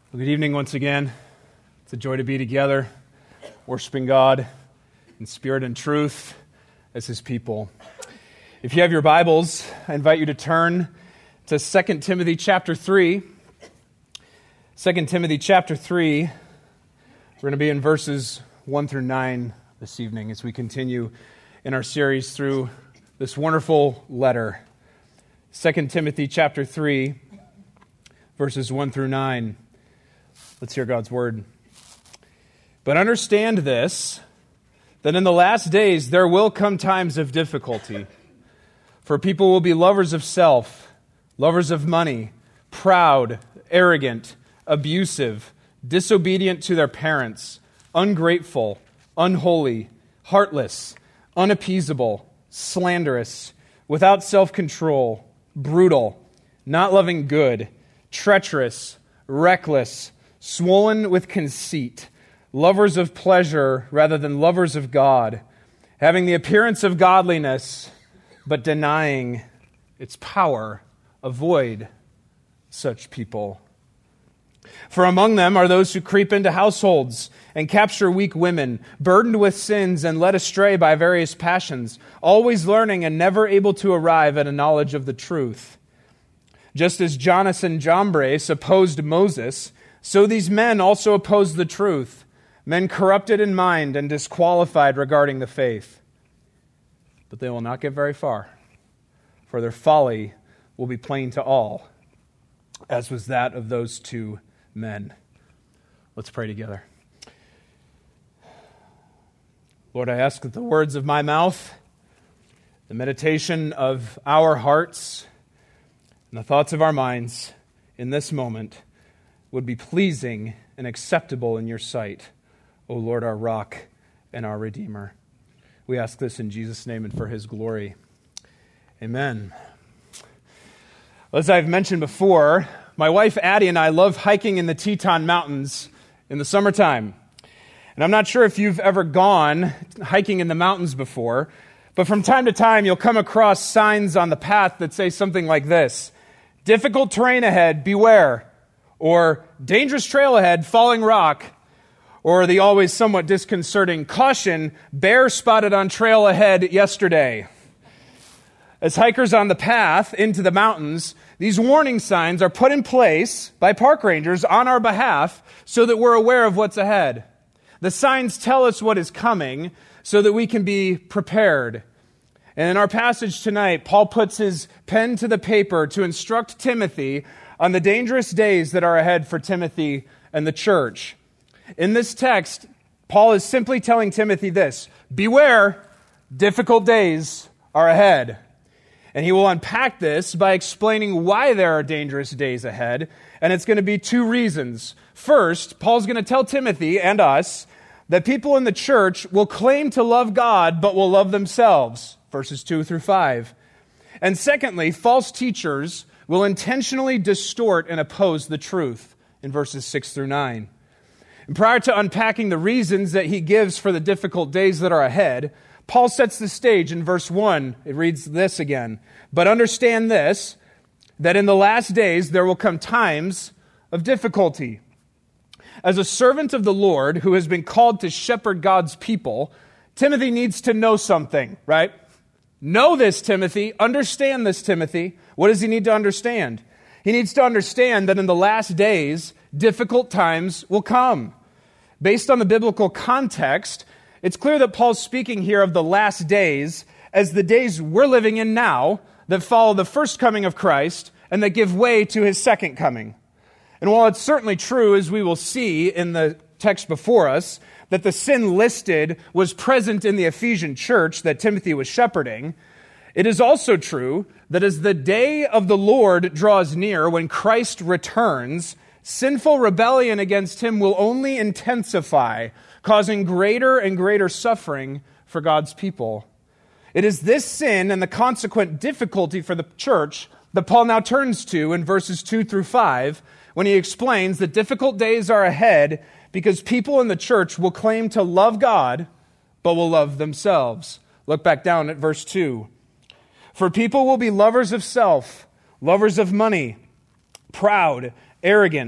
Well, good evening once again. It's a joy to be together, worshiping God in spirit and truth as His people. If you have your Bibles, I invite you to turn to 2 Timothy chapter 3. 2 Timothy chapter 3, we're going to be in verses 1 through 9 this evening as we continue in our series through this wonderful letter. 2 Timothy chapter 3, verses 1 through 9. Let's hear God's word. But understand this, that in the last days there will come times of difficulty. For people will be lovers of self, lovers of money, proud, arrogant, abusive, disobedient to their parents, ungrateful, unholy, heartless, unappeasable, slanderous, without self-control, brutal, not loving good, treacherous, reckless, swollen with conceit, lovers of pleasure rather than lovers of God, having the appearance of godliness, but denying its power. Avoid such people. For among them are those who creep into households and capture weak women, burdened with sins and led astray by various passions, always learning and never able to arrive at a knowledge of the truth. Just as Jannes and Jambres opposed Moses, so these men also oppose the truth, men corrupted in mind and disqualified regarding the faith. But they will not get very far, for their folly will be plain to all, as was that of those two men. Let's pray together. Lord, I ask that the words of my mouth, the meditation of our hearts, and the thoughts of our minds in this moment would be pleasing and acceptable in your sight, O Lord, our rock and our Redeemer. We ask this in Jesus' name and for His glory. Amen. As I've mentioned before, my wife Addie and I love hiking in the Teton Mountains in the summertime. And I'm not sure if you've ever gone hiking in the mountains before, but from time to time you'll come across signs on the path that say something like this: difficult terrain ahead, beware. Or dangerous trail ahead, falling rock. Or the always somewhat disconcerting caution, bear spotted on trail ahead yesterday. As hikers on the path into the mountains, these warning signs are put in place by park rangers on our behalf so that we're aware of what's ahead. The signs tell us what is coming so that we can be prepared. And in our passage tonight, Paul puts his pen to the paper to instruct Timothy on the dangerous days that are ahead for Timothy and the church. In this text, Paul is simply telling Timothy this: beware, difficult days are ahead. And he will unpack this by explaining why there are dangerous days ahead, and it's going to be two reasons. First, Paul's going to tell Timothy and us that people in the church will claim to love God, but will love themselves, verses 2 through 5. And secondly, false teachers will intentionally distort and oppose the truth in verses 6 through 9. And prior to unpacking the reasons that he gives for the difficult days that are ahead, Paul sets the stage in verse 1. It reads this again: but understand this, that in the last days there will come times of difficulty. As a servant of the Lord who has been called to shepherd God's people, Timothy needs to know something, right? Know this, Timothy. Understand this, Timothy. What does he need to understand? He needs to understand that in the last days, difficult times will come. Based on the biblical context, it's clear that Paul's speaking here of the last days as the days we're living in now that follow the first coming of Christ and that give way to His second coming. And while it's certainly true, as we will see in the text before us, that the sin listed was present in the Ephesian church that Timothy was shepherding, it is also true that as the day of the Lord draws near, when Christ returns, sinful rebellion against Him will only intensify, causing greater and greater suffering for God's people. It is this sin and the consequent difficulty for the church that Paul now turns to in verses 2 through 5, when he explains that difficult days are ahead because people in the church will claim to love God, but will love themselves. Look back down at verse 2. For people will be lovers of self, lovers of money, proud, arrogant,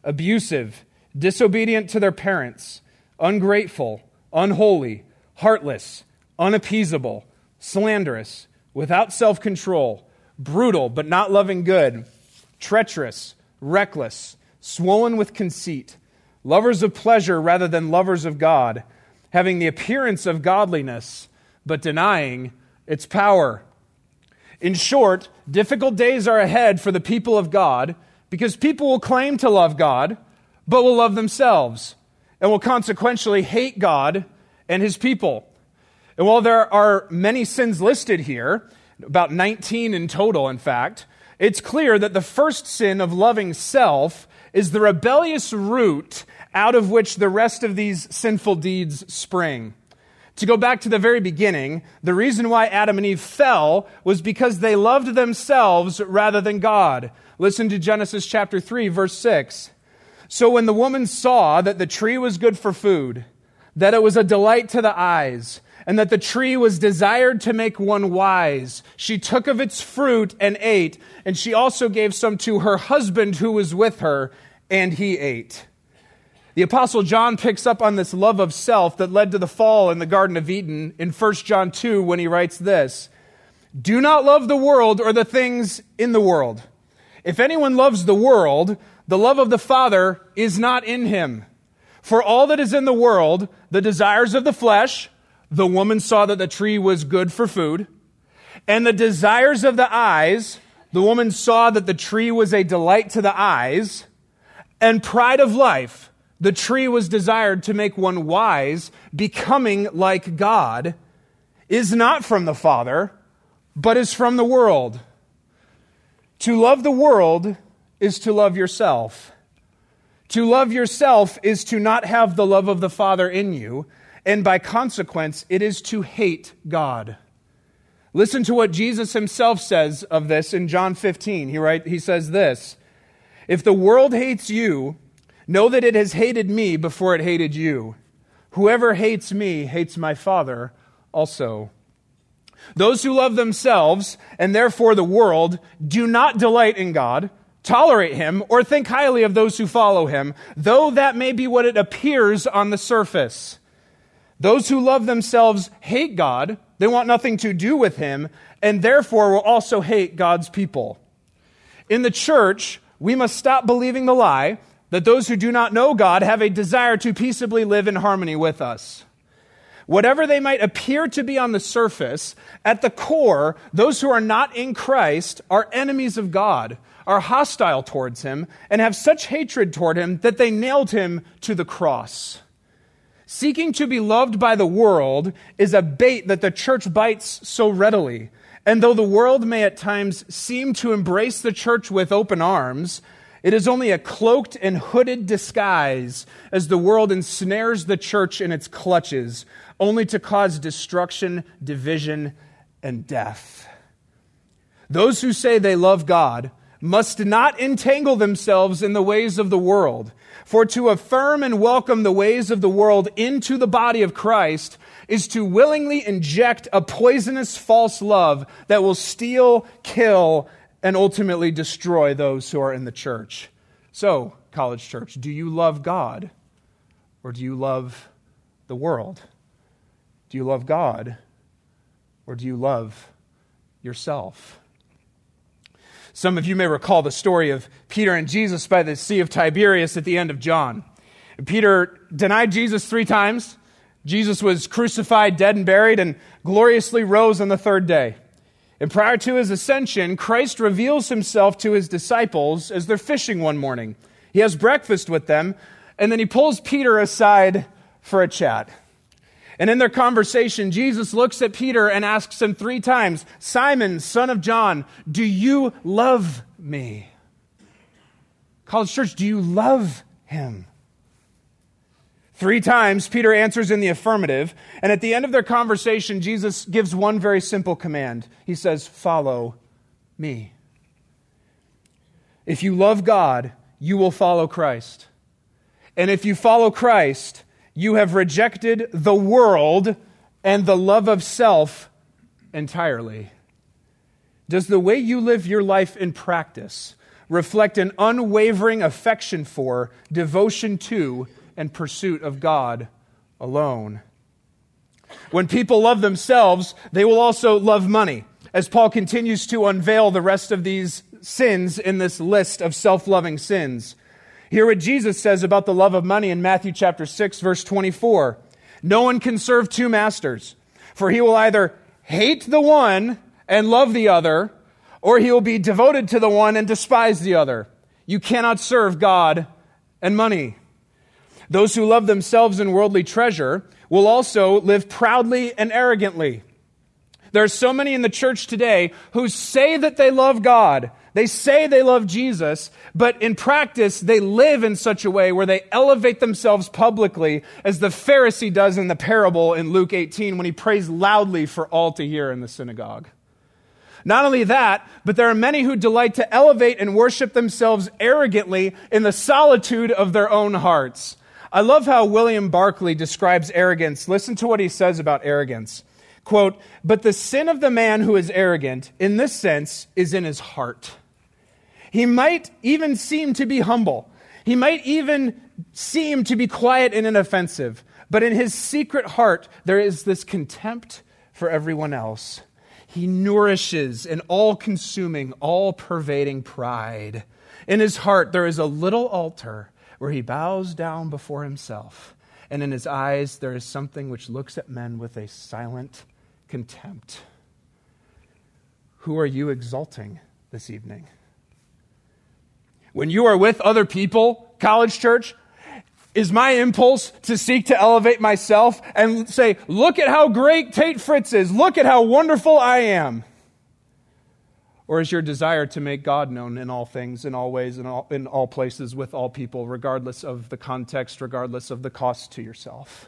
abusive, disobedient to their parents, ungrateful, unholy, heartless, unappeasable, slanderous, without self-control, brutal but not loving good, treacherous, reckless, swollen with conceit, lovers of pleasure rather than lovers of God, having the appearance of godliness, but denying its power. In short, difficult days are ahead for the people of God because people will claim to love God, but will love themselves, and will consequentially hate God and His people. And while there are many sins listed here, about 19 in total, in fact, it's clear that the first sin of loving self is the rebellious root out of which the rest of these sinful deeds spring. To go back to the very beginning, the reason why Adam and Eve fell was because they loved themselves rather than God. Listen to Genesis chapter 3, verse 6. So when the woman saw that the tree was good for food, that it was a delight to the eyes, and that the tree was desired to make one wise, she took of its fruit and ate, and she also gave some to her husband who was with her, and he ate. The Apostle John picks up on this love of self that led to the fall in the Garden of Eden in 1 John 2 when he writes this, "Do not love the world or the things in the world. If anyone loves the world, the love of the Father is not in him. For all that is in the world, the desires of the flesh," the woman saw that the tree was good for food, "and the desires of the eyes," the woman saw that the tree was a delight to the eyes, "and pride of life," the tree was desired to make one wise, becoming like God, "is not from the Father, but is from the world." To love the world is to love yourself. To love yourself is to not have the love of the Father in you, and by consequence, it is to hate God. Listen to what Jesus himself says of this in John 15. He says this, "If the world hates you, know that it has hated me before it hated you. Whoever hates me hates my Father also. Those who love themselves, and therefore the world, do not delight in God, tolerate Him, or think highly of those who follow Him, though that may be what it appears on the surface. Those who love themselves hate God, they want nothing to do with Him, and therefore will also hate God's people." In the church, we must stop believing the lie that those who do not know God have a desire to peaceably live in harmony with us. Whatever they might appear to be on the surface, at the core, those who are not in Christ are enemies of God, are hostile towards Him, and have such hatred toward Him that they nailed Him to the cross. Seeking to be loved by the world is a bait that the church bites so readily. And though the world may at times seem to embrace the church with open arms, it is only a cloaked and hooded disguise as the world ensnares the church in its clutches, only to cause destruction, division, and death. Those who say they love God must not entangle themselves in the ways of the world, for to affirm and welcome the ways of the world into the body of Christ is to willingly inject a poisonous false love that will steal, kill, and ultimately destroy those who are in the church. So, College Church, do you love God or do you love the world? Do you love God or do you love yourself? Some of you may recall the story of Peter and Jesus by the Sea of Tiberias at the end of John. Peter denied Jesus 3 times. Jesus was crucified, dead, and buried, and gloriously rose on the 3rd day. And prior to His ascension, Christ reveals Himself to His disciples as they're fishing one morning. He has breakfast with them, and then He pulls Peter aside for a chat. And in their conversation, Jesus looks at Peter and asks him 3 times, "Simon, son of John, do you love me?" College Church, do you love Him? 3 times, Peter answers in the affirmative, and at the end of their conversation, Jesus gives one very simple command. He says, "Follow me." If you love God, you will follow Christ. And if you follow Christ, you have rejected the world and the love of self entirely. Does the way you live your life in practice reflect an unwavering affection for, devotion to, and pursuit of God alone. When people love themselves, they will also love money, as Paul continues to unveil the rest of these sins in this list of self-loving sins. Hear what Jesus says about the love of money in Matthew chapter 6, verse 24. No one can serve two masters, for he will either hate the one and love the other, or he will be devoted to the one and despise the other. You cannot serve God and money. Those who love themselves and worldly treasure will also live proudly and arrogantly. There are so many in the church today who say that they love God. They say they love Jesus, but in practice, they live in such a way where they elevate themselves publicly, as the Pharisee does in the parable in Luke 18 when he prays loudly for all to hear in the synagogue. Not only that, but there are many who delight to elevate and worship themselves arrogantly in the solitude of their own hearts. I love how William Barclay describes arrogance. Listen to what he says about arrogance. Quote, "But the sin of the man who is arrogant, in this sense, is in his heart. He might even seem to be humble. He might even seem to be quiet and inoffensive. But in his secret heart, there is this contempt for everyone else. He nourishes an all-consuming, all-pervading pride. In his heart, there is a little altar where he bows down before himself. And in his eyes, there is something which looks at men with a silent contempt." Who are you exalting this evening? When you are with other people, College Church, is my impulse to seek to elevate myself and say, look at how great Tate Fritz is, look at how wonderful I am? Or is your desire to make God known in all things, in all ways, in all places, with all people, regardless of the context, regardless of the cost to yourself?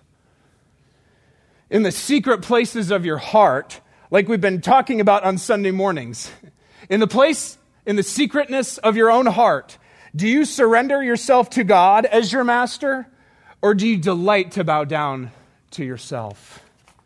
In the secret places of your heart, like we've been talking about on Sunday mornings, in the secretness of your own heart, do you surrender yourself to God as your master, or do you delight to bow down to yourself?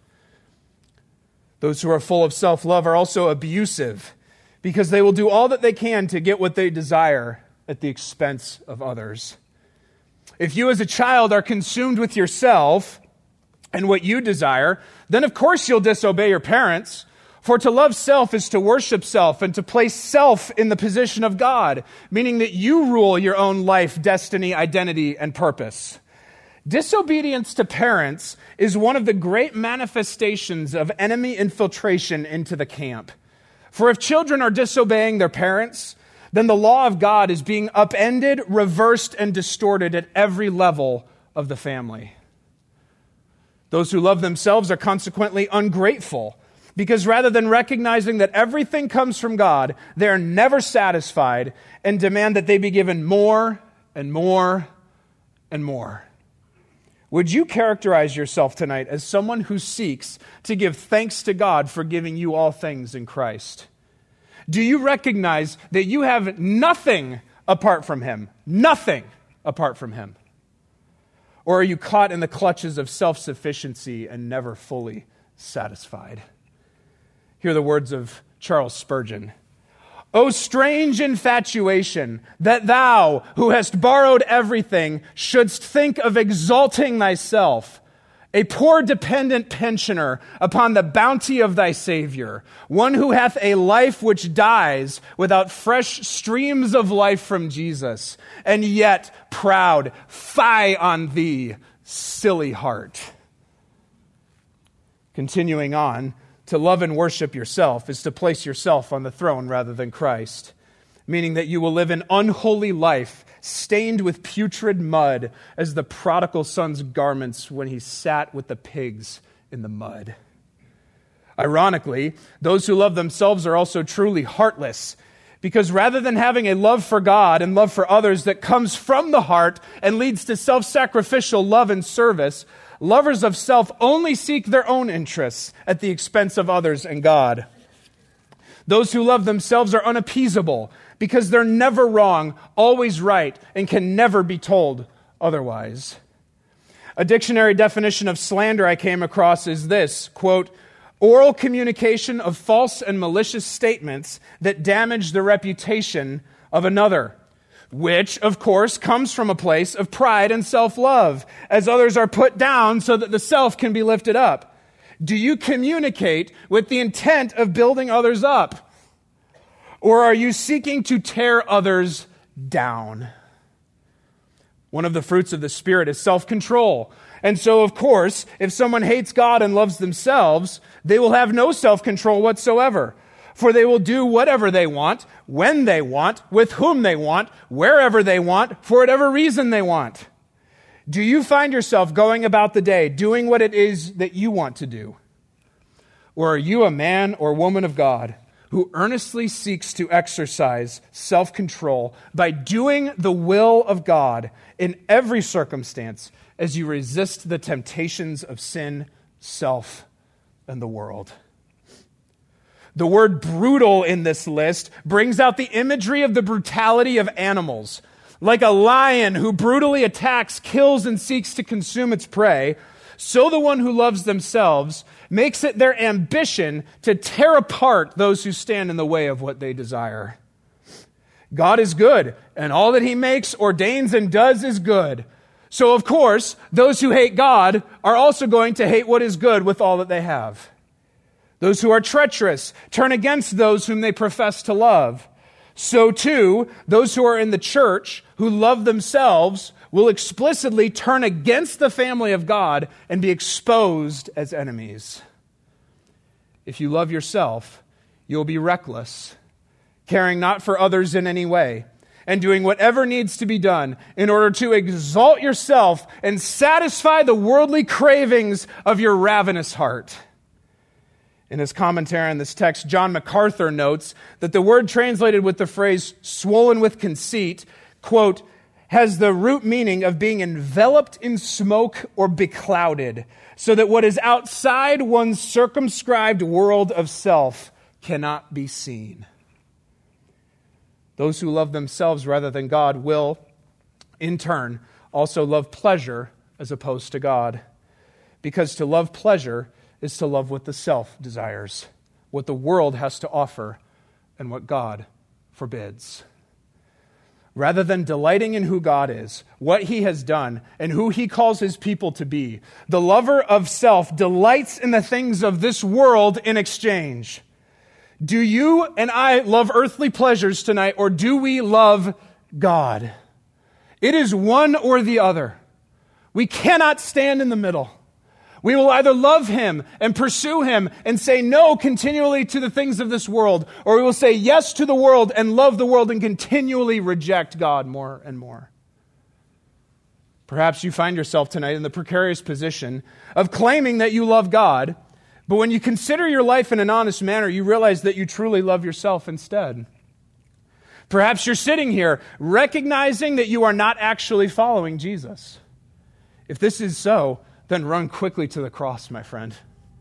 Those who are full of self-love are also abusive, because they will do all that they can to get what they desire at the expense of others. If you as a child are consumed with yourself and what you desire, then of course you'll disobey your parents. For to love self is to worship self and to place self in the position of God, meaning that you rule your own life, destiny, identity, and purpose. Disobedience to parents is one of the great manifestations of enemy infiltration into the camp. For if children are disobeying their parents, then the law of God is being upended, reversed, and distorted at every level of the family. Those who love themselves are consequently ungrateful, because rather than recognizing that everything comes from God, they are never satisfied and demand that they be given more and more and more. Would you characterize yourself tonight as someone who seeks to give thanks to God for giving you all things in Christ? Do you recognize that you have nothing apart from Him? Nothing apart from Him? Or are you caught in the clutches of self-sufficiency and never fully satisfied? Hear the words of Charles Spurgeon. "O strange infatuation, that thou, who hast borrowed everything, shouldst think of exalting thyself, a poor dependent pensioner upon the bounty of thy Savior, one who hath a life which dies without fresh streams of life from Jesus, and yet proud, fie on thee, silly heart." Continuing on, to love and worship yourself is to place yourself on the throne rather than Christ, meaning that you will live an unholy life stained with putrid mud as the prodigal son's garments when he sat with the pigs in the mud. Ironically, those who love themselves are also truly heartless, because rather than having a love for God and love for others that comes from the heart and leads to self-sacrificial love and service, lovers of self only seek their own interests at the expense of others and God. Those who love themselves are unappeasable because they're never wrong, always right, and can never be told otherwise. A dictionary definition of slander I came across is this, quote, "Oral communication of false and malicious statements that damage the reputation of another, which, of course, comes from a place of pride and self-love, as others are put down so that the self can be lifted up? Do you communicate with the intent of building others up? Or are you seeking to tear others down? One of the fruits of the Spirit is self-control. And so, of course, if someone hates God and loves themselves, they will have no self-control whatsoever. For they will do whatever they want, when they want, with whom they want, wherever they want, for whatever reason they want. Do you find yourself going about the day doing what it is that you want to do? Or are you a man or woman of God who earnestly seeks to exercise self-control by doing the will of God in every circumstance as you resist the temptations of sin, self, and the world? The word brutal in this list brings out the imagery of the brutality of animals. Like a lion who brutally attacks, kills, and seeks to consume its prey, so the one who loves themselves makes it their ambition to tear apart those who stand in the way of what they desire. God is good, and all that he makes, ordains, and does is good. So, of course, those who hate God are also going to hate what is good with all that they have. Those who are treacherous turn against those whom they profess to love. So too, those who are in the church who love themselves will explicitly turn against the family of God and be exposed as enemies. If you love yourself, you'll be reckless, caring not for others in any way, and doing whatever needs to be done in order to exalt yourself and satisfy the worldly cravings of your ravenous heart. In his commentary on this text, John MacArthur notes that the word translated with the phrase swollen with conceit, quote, has the root meaning of being enveloped in smoke or beclouded, so that what is outside one's circumscribed world of self cannot be seen. Those who love themselves rather than God will, in turn, also love pleasure as opposed to God. Because to love pleasure is to love what the self desires, what the world has to offer, and what God forbids. Rather than delighting in who God is, what he has done, and who he calls his people to be, the lover of self delights in the things of this world in exchange. Do you and I love earthly pleasures tonight, or do we love God? It is one or the other. We cannot stand in the middle. We will either love him and pursue him and say no continually to the things of this world, or we will say yes to the world and love the world and continually reject God more and more. Perhaps you find yourself tonight in the precarious position of claiming that you love God, but when you consider your life in an honest manner, you realize that you truly love yourself instead. Perhaps you're sitting here recognizing that you are not actually following Jesus. If this is so, then run quickly to the cross, my friend.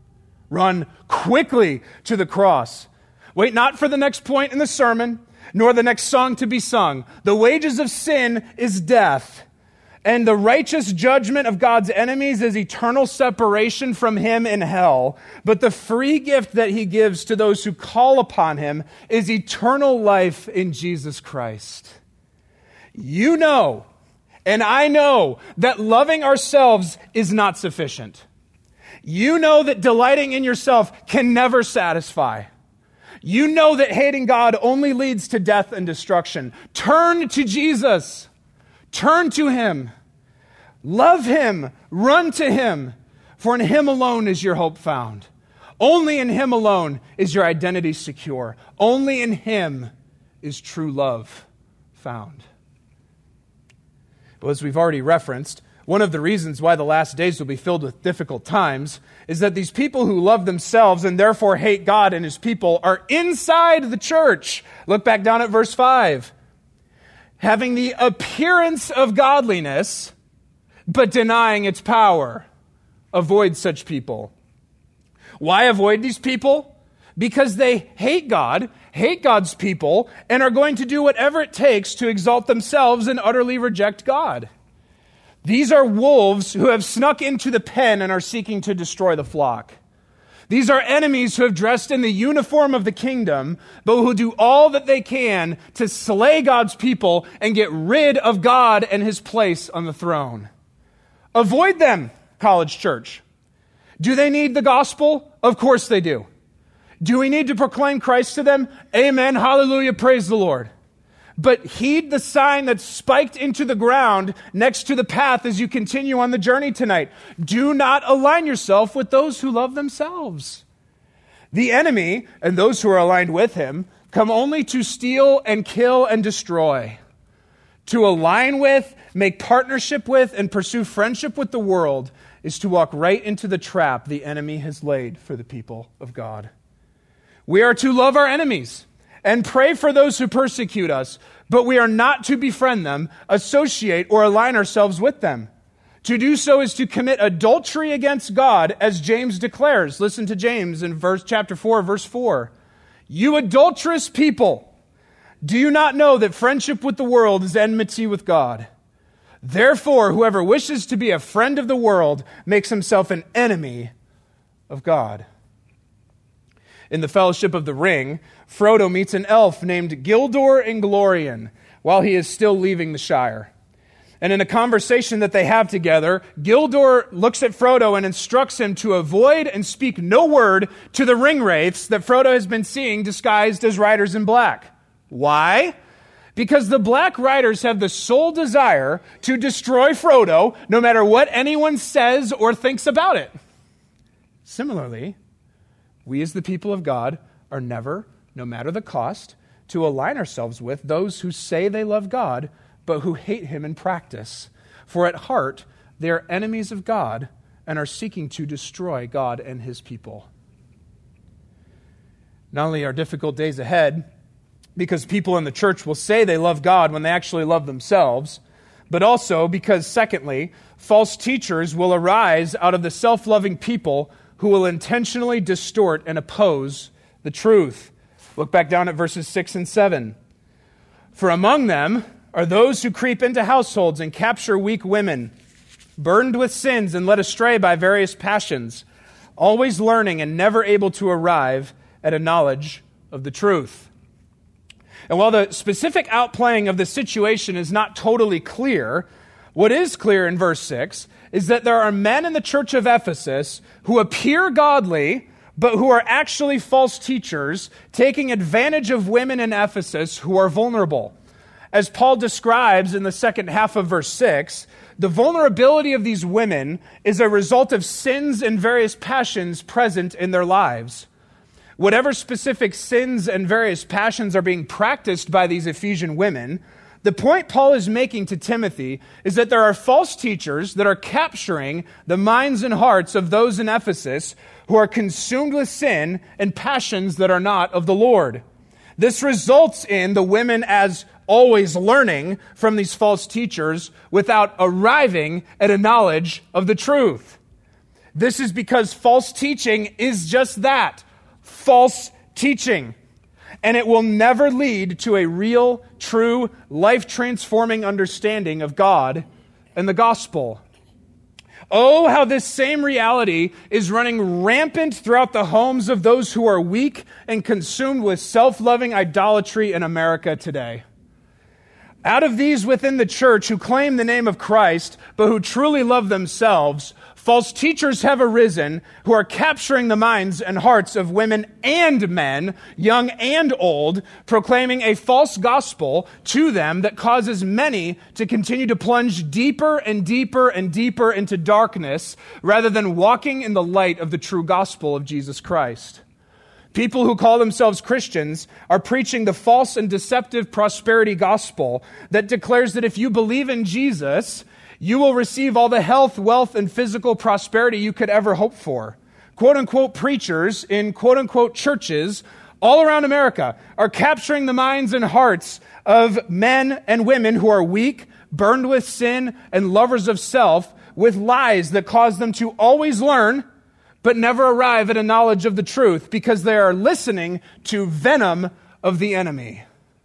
Run quickly to the cross. Wait not for the next point in the sermon, nor the next song to be sung. The wages of sin is death, and the righteous judgment of God's enemies is eternal separation from him in hell. But the free gift that he gives to those who call upon him is eternal life in Jesus Christ. You know, and I know that loving ourselves is not sufficient. You know that delighting in yourself can never satisfy. You know that hating God only leads to death and destruction. Turn to Jesus. Turn to him. Love him. Run to him. For in him alone is your hope found. Only in him alone is your identity secure. Only in him is true love found. Well, as we've already referenced, one of the reasons why the last days will be filled with difficult times is that these people who love themselves and therefore hate God and his people are inside the church. Look back down at verse 5. Having the appearance of godliness, but denying its power. Avoid such people. Why avoid these people? Because they hate God, hate God's people, and are going to do whatever it takes to exalt themselves and utterly reject God. These are wolves who have snuck into the pen and are seeking to destroy the flock. These are enemies who have dressed in the uniform of the kingdom, but who do all that they can to slay God's people and get rid of God and his place on the throne. Avoid them, College Church. Do they need the gospel? Of course they do. Do we need to proclaim Christ to them? Amen, hallelujah, praise the Lord. But heed the sign that's spiked into the ground next to the path as you continue on the journey tonight. Do not align yourself with those who love themselves. The enemy, and those who are aligned with him, come only to steal and kill and destroy. To align with, make partnership with, and pursue friendship with the world is to walk right into the trap the enemy has laid for the people of God. We are to love our enemies and pray for those who persecute us, but we are not to befriend them, associate, or align ourselves with them. To do so is to commit adultery against God, as James declares. Listen to James in chapter 4, verse 4. You adulterous people, do you not know that friendship with the world is enmity with God? Therefore, whoever wishes to be a friend of the world makes himself an enemy of God. In the Fellowship of the Ring, Frodo meets an elf named Gildor Inglorian while he is still leaving the Shire. And in a conversation that they have together, Gildor looks at Frodo and instructs him to avoid and speak no word to the ring wraiths that Frodo has been seeing disguised as riders in black. Why? Because the Black Riders have the sole desire to destroy Frodo no matter what anyone says or thinks about it. Similarly, we as the people of God are never, no matter the cost, to align ourselves with those who say they love God, but who hate him in practice. For at heart, they are enemies of God and are seeking to destroy God and his people. Not only are difficult days ahead, because people in the church will say they love God when they actually love themselves, but also because, secondly, false teachers will arise out of the self-loving people who will intentionally distort and oppose the truth. Look back down at verses 6 and 7. For among them are those who creep into households and capture weak women, burdened with sins and led astray by various passions, always learning and never able to arrive at a knowledge of the truth. And while the specific outplaying of the situation is not totally clear, what is clear in verse 6 is that there are men in the church of Ephesus who appear godly, but who are actually false teachers, taking advantage of women in Ephesus who are vulnerable. As Paul describes in the second half of verse 6, the vulnerability of these women is a result of sins and various passions present in their lives. Whatever specific sins and various passions are being practiced by these Ephesian women, the point Paul is making to Timothy is that there are false teachers that are capturing the minds and hearts of those in Ephesus who are consumed with sin and passions that are not of the Lord. This results in the women as always learning from these false teachers without arriving at a knowledge of the truth. This is because false teaching is just that, false teaching. And it will never lead to a real, true, life-transforming understanding of God and the gospel. Oh, how this same reality is running rampant throughout the homes of those who are weak and consumed with self-loving idolatry in America today. Out of these within the church who claim the name of Christ, but who truly love themselves, false teachers have arisen who are capturing the minds and hearts of women and men, young and old, proclaiming a false gospel to them that causes many to continue to plunge deeper and deeper and deeper into darkness rather than walking in the light of the true gospel of Jesus Christ. People who call themselves Christians are preaching the false and deceptive prosperity gospel that declares that if you believe in Jesus, you will receive all the health, wealth, and physical prosperity you could ever hope for. Quote-unquote preachers in quote-unquote churches all around America are capturing the minds and hearts of men and women who are weak, burned with sin, and lovers of self with lies that cause them to always learn but never arrive at a knowledge of the truth because they are listening to venom of the enemy.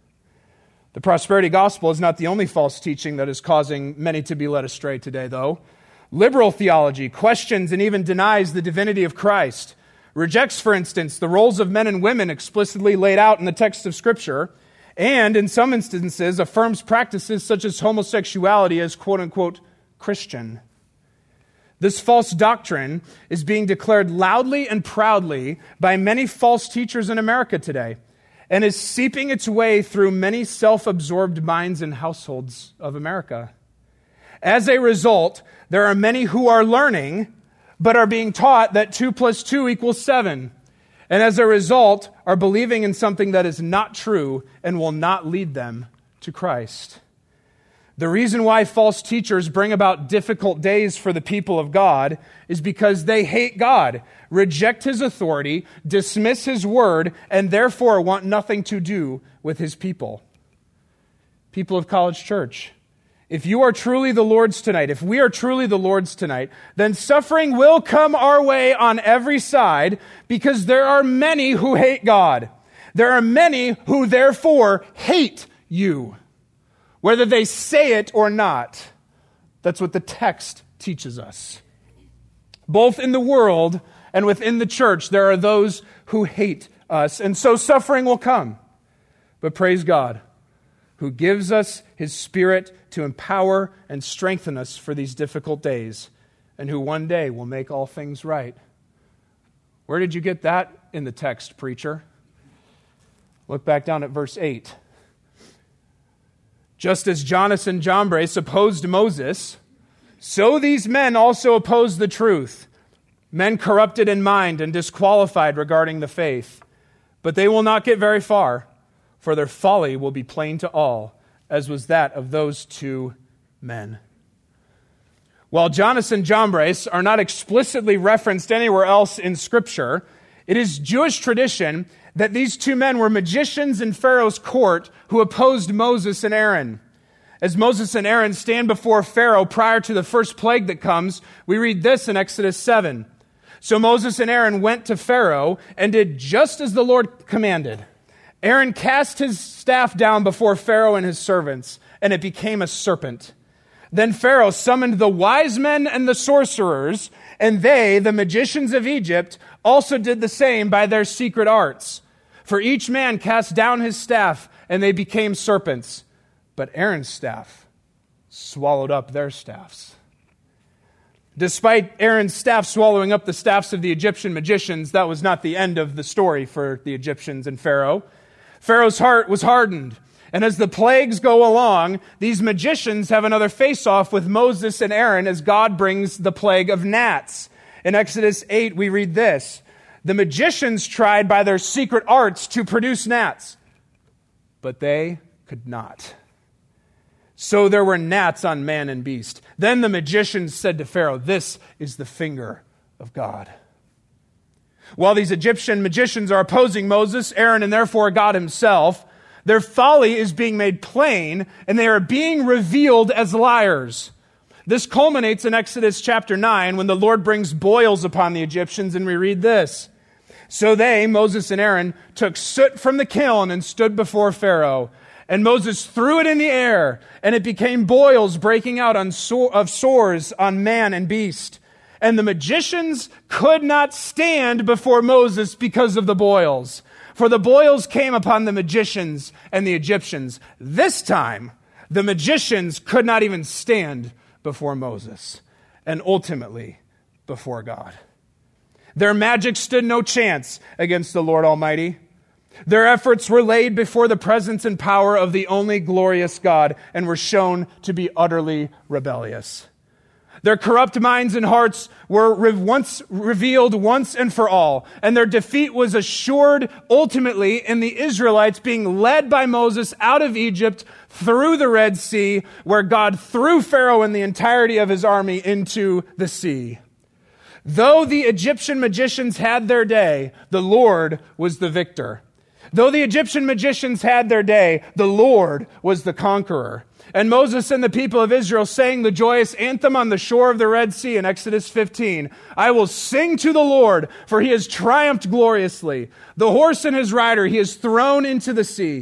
The prosperity gospel is not the only false teaching that is causing many to be led astray today, though. Liberal theology questions and even denies the divinity of Christ. rejects, for instance, the roles of men and women explicitly laid out in the text of Scripture, and in some instances affirms practices such as homosexuality as quote-unquote Christian. This false doctrine is being declared loudly and proudly by many false teachers in America today, and is seeping its way through many self-absorbed minds and households of America. As a result, there are many who are learning, but are being taught that 2 + 2 = 7. And as a result, are believing in something that is not true and will not lead them to Christ. The reason why false teachers bring about difficult days for the people of God is because they hate God, reject His authority, dismiss His word, and therefore want nothing to do with His people. People of College Church, if you are truly the Lord's tonight, if we are truly the Lord's tonight, then suffering will come our way on every side because there are many who hate God. There are many who therefore hate you, whether they say it or not. That's what the text teaches us. Both in the world and within the church, there are those who hate us, and so suffering will come. But praise God, who gives us His Spirit to empower and strengthen us for these difficult days, and who one day will make all things right. Where did you get that in the text, preacher? Look back down at verse 8. Just as Jannes and Jambres opposed Moses, so these men also oppose the truth, men corrupted in mind and disqualified regarding the faith. But they will not get very far, for their folly will be plain to all, as was that of those 2 men. While Jannes and Jambres are not explicitly referenced anywhere else in Scripture, it is Jewish tradition that these 2 men were magicians in Pharaoh's court who opposed Moses and Aaron. As Moses and Aaron stand before Pharaoh prior to the first plague that comes, we read this in Exodus 7. So Moses and Aaron went to Pharaoh and did just as the Lord commanded. Aaron cast his staff down before Pharaoh and his servants, and it became a serpent. Then Pharaoh summoned the wise men and the sorcerers, and they, the magicians of Egypt, also did the same by their secret arts. For each man cast down his staff, and they became serpents. But Aaron's staff swallowed up their staffs. Despite Aaron's staff swallowing up the staffs of the Egyptian magicians, that was not the end of the story for the Egyptians and Pharaoh. Pharaoh's heart was hardened. And as the plagues go along, these magicians have another face-off with Moses and Aaron as God brings the plague of gnats. In Exodus 8, we read this. The magicians tried by their secret arts to produce gnats, but they could not. So there were gnats on man and beast. Then the magicians said to Pharaoh, "This is the finger of God." While these Egyptian magicians are opposing Moses, Aaron, and therefore God Himself, their folly is being made plain, and they are being revealed as liars. This culminates in Exodus chapter 9, when the Lord brings boils upon the Egyptians, and we read this. So they, Moses and Aaron, took soot from the kiln and stood before Pharaoh. And Moses threw it in the air, and it became boils breaking out of sores on man and beast. And the magicians could not stand before Moses because of the boils. For the boils came upon the magicians and the Egyptians. This time, the magicians could not even stand before Moses, and ultimately before God. Their magic stood no chance against the Lord Almighty. Their efforts were laid before the presence and power of the only glorious God and were shown to be utterly rebellious. Their corrupt minds and hearts were revealed once and for all, and their defeat was assured ultimately in the Israelites being led by Moses out of Egypt through the Red Sea, where God threw Pharaoh and the entirety of his army into the sea. Though the Egyptian magicians had their day, the Lord was the victor. Though the Egyptian magicians had their day, the Lord was the conqueror. And Moses and the people of Israel sang the joyous anthem on the shore of the Red Sea in Exodus 15. I will sing to the Lord, for He has triumphed gloriously. The horse and his rider He has thrown into the sea.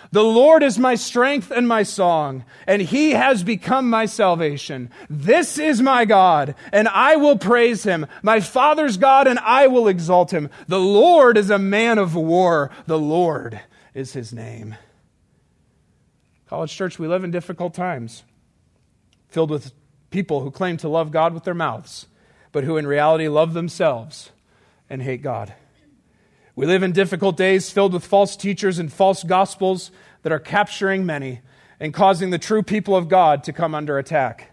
The Lord is my strength and my song, and he has become my salvation. This is my God, and I will praise him, my father's God, and I will exalt him. The Lord is a man of war. The Lord is his name. College Church, we live in difficult times, filled with people who claim to love God with their mouths, but who in reality love themselves and hate God. We live in difficult days filled with false teachers and false gospels that are capturing many and causing the true people of God to come under attack.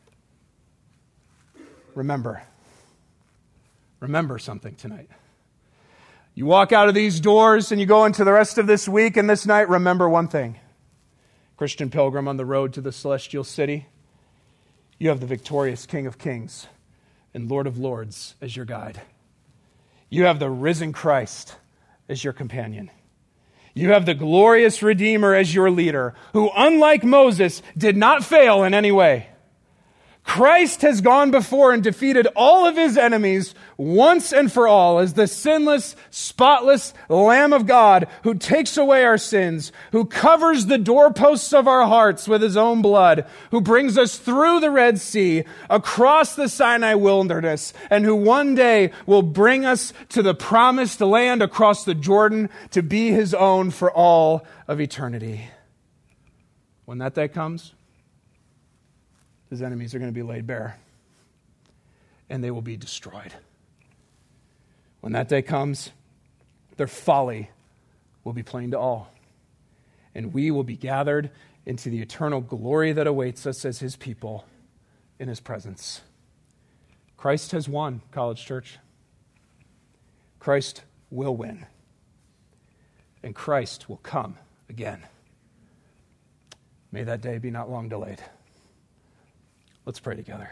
Remember something tonight. You walk out of these doors and you go into the rest of this week and this night, remember one thing. Christian pilgrim on the road to the celestial city, you have the victorious King of Kings and Lord of Lords as your guide. You have the risen Christ as your companion. You have the glorious Redeemer as your leader, who, unlike Moses, did not fail in any way. Christ has gone before and defeated all of his enemies once and for all as the sinless, spotless Lamb of God who takes away our sins, who covers the doorposts of our hearts with his own blood, who brings us through the Red Sea, across the Sinai wilderness, and who one day will bring us to the promised land across the Jordan to be his own for all of eternity. When that day comes, his enemies are going to be laid bare, and they will be destroyed. When that day comes, their folly will be plain to all, and we will be gathered into the eternal glory that awaits us as his people in his presence. Christ has won, College Church. Christ will win, and Christ will come again. May that day be not long delayed. Let's pray together.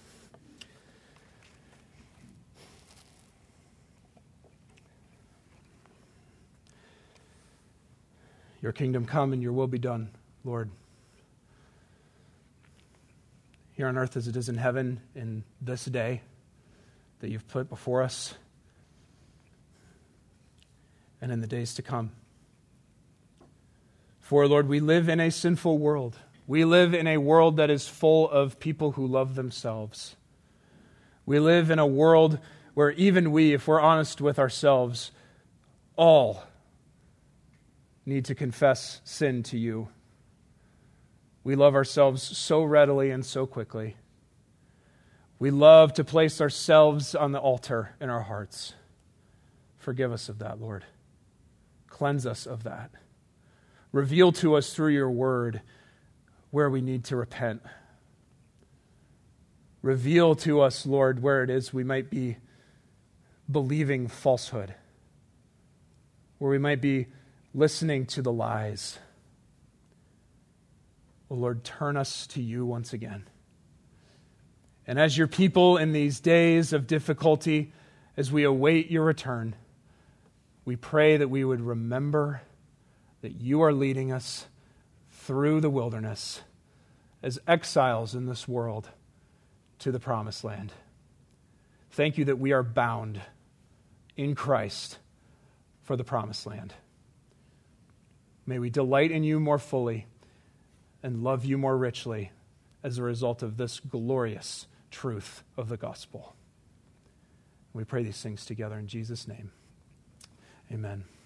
Your kingdom come and your will be done, Lord. Here on earth as it is in heaven in this day that you've put before us and in the days to come. For, Lord, we live in a sinful world. We live in a world that is full of people who love themselves. We live in a world where even we, if we're honest with ourselves, all need to confess sin to you. We love ourselves so readily and so quickly. We love to place ourselves on the altar in our hearts. Forgive us of that, Lord. Cleanse us of that. Reveal to us through your word where we need to repent. Reveal to us, Lord, where it is we might be believing falsehood, where we might be listening to the lies. Oh, Lord, turn us to you once again. And as your people in these days of difficulty, as we await your return, we pray that we would remember that you are leading us through the wilderness as exiles in this world to the promised land. Thank you that we are bound in Christ for the promised land. May we delight in you more fully and love you more richly as a result of this glorious truth of the gospel. We pray these things together in Jesus' name. Amen.